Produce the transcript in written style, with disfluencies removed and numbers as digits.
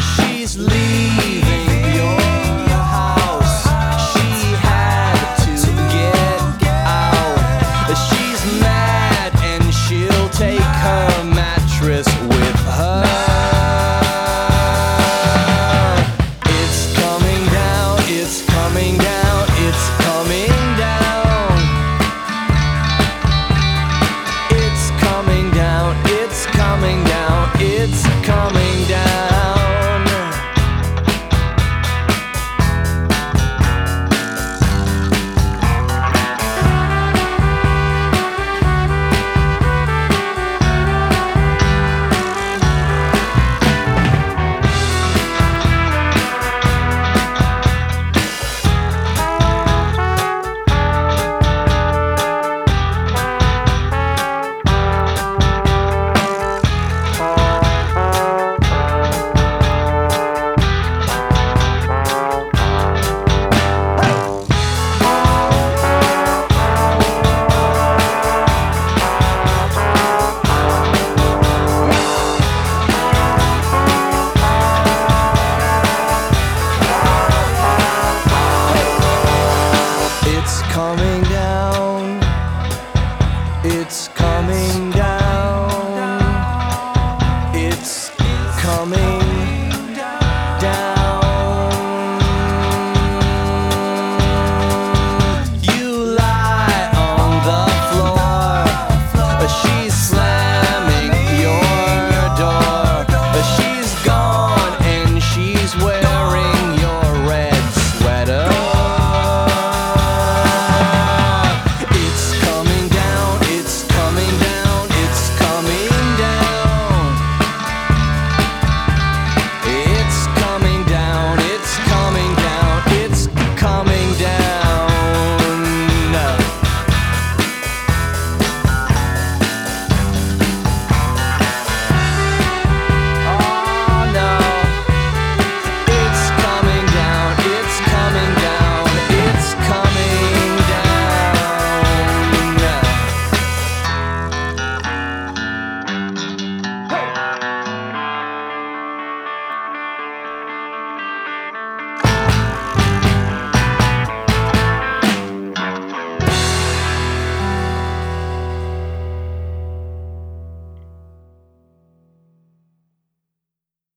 She's leaving your house. She had to get out. She's mad and she'll take her mattress with her. It's coming down, it's coming down, it's coming down. It's coming down, it's coming down, it's coming down. Coming down, it's coming down, it's coming